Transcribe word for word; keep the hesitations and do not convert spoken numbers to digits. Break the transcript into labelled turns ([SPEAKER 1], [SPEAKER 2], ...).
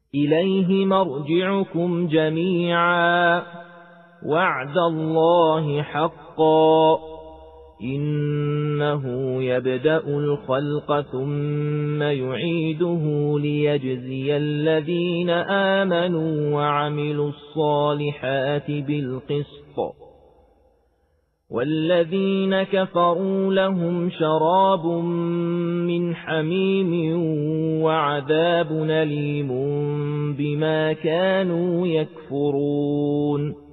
[SPEAKER 1] إليه مرجعكم جميعا وعد الله حقا إنه يبدأ الخلق ثم يعيده ليجزي الذين آمنوا وعملوا الصالحات بالقسط والذين كفروا لهم شراب من حميم وعذاب أليم بما كانوا يكفرون